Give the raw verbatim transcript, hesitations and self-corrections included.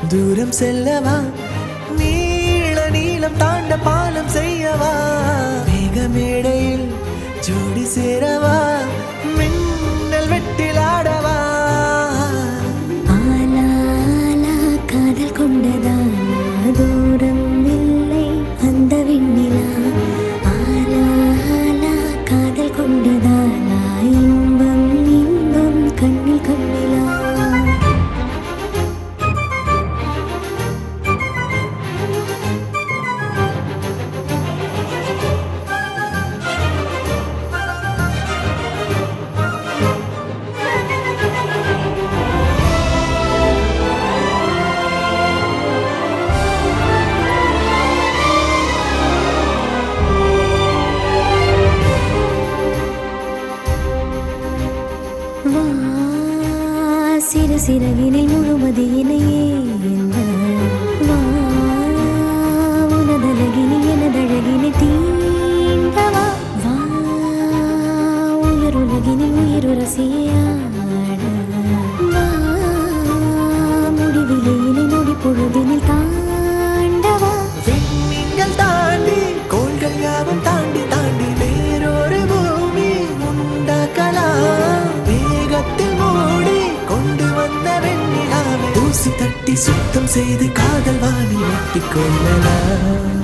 தூரம் செல்லவா நீள நீளம் தாண்ட பாலம் செய்யவா மேகமேடையில் ஜோடி சேரவா மின்னல் வெட்டில் ஆடவா ஆலா ஆலா காதல் கொண்டதாலா தூரம் இல்லை அந்த விண்ணிலா ஆலா ஆலா காதல் கொண்டதாலா இன்பம் இன்பம் கண்ணில் கண்ணிலா வா சிறு சிறகினில் முழுமதியினையே வா உனதழகினில் எனதழகினை தீண்டவா வா உயிருலகினில் உயிருரசியாட வா முடிவிலையினை நொடி பொழுதினில் தாண்டவா விண்மீன்கள் தாண்டி கோள்கள் யாவும் தாண்டி தாண்டி வேறொரு பூமி உண்டாக்கலாம் வேகத்தில் மூடி கொண்டு வந்த வெண்ணிலாவை தூசி தட்டி சுத்தம் செய்து காதல் வானில் வெட்டிக் கொள்ளலாம்